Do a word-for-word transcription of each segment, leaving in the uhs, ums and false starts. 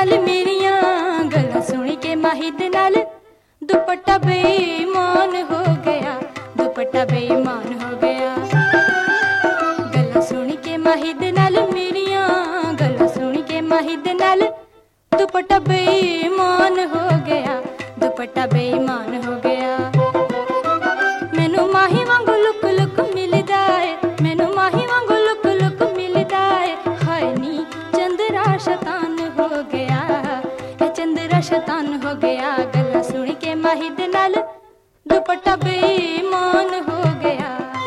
नाल मेरिया गल्लां सुन के माही दे नाल दुपट्टा बेईमान हो गया, दुपट्टा बेईमान हो गया। गल्लां सुन के माही दे नाल मेरिया गल्लां सुन के माही दे नाल दुपट्टा बेईमान हो गया, दुपट्टा बेईमान हो गया। मैनू माही वांगू लुक लुक मिलदा है, मैनू माही वांगू लुक लुक मिलदा है। हाय नी चंद्रा शैतान हो गया, ए चंद्रा शैतान हो गया। गल्लां सुन के माही दे नाल दुपट्टा बेईमान हो गया।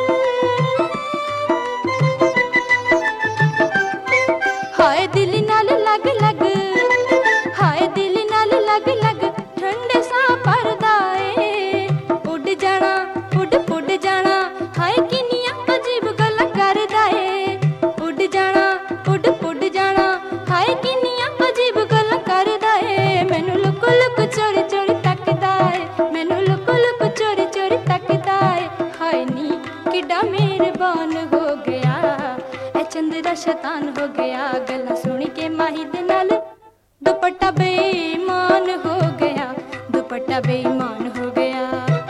हाय दिल नाल लग लग, हाय दिल नाल लग लग ठंडे सा परदा ए। उड़ जाना उड़ उड़ जाना, हाय किन्नियां अजीब गल्लां करदा ए। उड़ जाना उड़ उड़ जाना, हाय किन्नियां अजीब गल्लां करदा ए। मैनू लुक लुक चोरी चोरी तकदा ए, मैनू लुक लुक चोरी चोरी तकदा ए। हाय नी किड्डा मेहरबान हो गया, ए चंद्रा शैतान हो गया। गल्लां सुन के माही दे नाल दुपट्टा बेईमान हो गया, दुपट्टा बेईमान हो गया।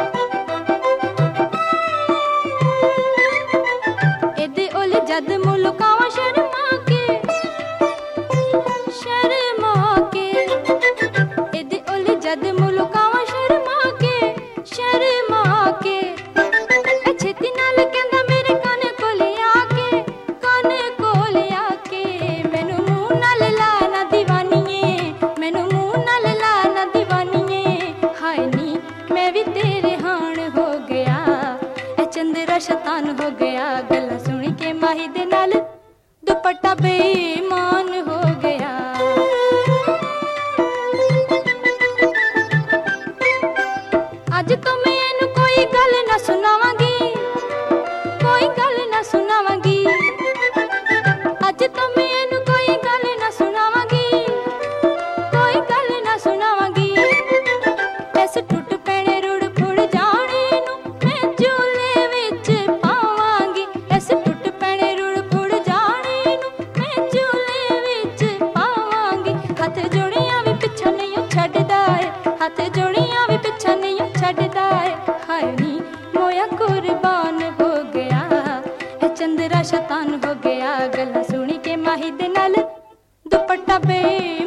एदे ओले जद मुल्कावां शर्मा के, शर्मा के। एदे ओले जद मुल्कावां शर्मा के, शर्मा के। ए छेती नाल कहंदा मेरे कान कोल आके, कान कोल आके। मैनू मुंह नाल ला ना दीवानीए, मैनू मुंह नाल ला ना दीवानीए। हाय नी मैं भी तेरे हाण हो गया, ए चंद्रा शैतान हो गया। गल्लां सुन के माही दे नाल दुपट्टा बेईमान हो गया। अज तो मैनू कोई गल ना सुनावांगी, कोई गल ना सुनावांगी। अज तो मैनू कोई गल ना सुनावांगी, कोई गल ना सुनावांगी। ऐसे टुट पैणे रुड़ फुड़ जाने नू मैं झूले विच पावांगी। ऐसे टुट पैणे रुड़ फुड़ जाने नू मैं झूले विच पावांगी। हथ जोड़ियां भी पिछा नहीं छड्डदा है, हथ जोड़ियां भी पिछा नहीं छड्डदा है। हाय नी मोया कुर्बान हो गया, ए चंद्रा शैतान हो गया। गल्लां सुन के माही दे नाल दुपट्टा बे